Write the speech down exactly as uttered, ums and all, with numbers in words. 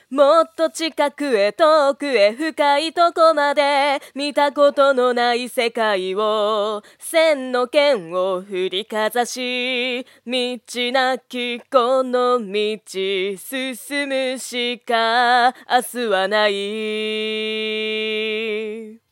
もっと近くへ遠くへ深いとこまで見たことのない世界を千の剣を振りかざし道なきこの道進むしか明日はない。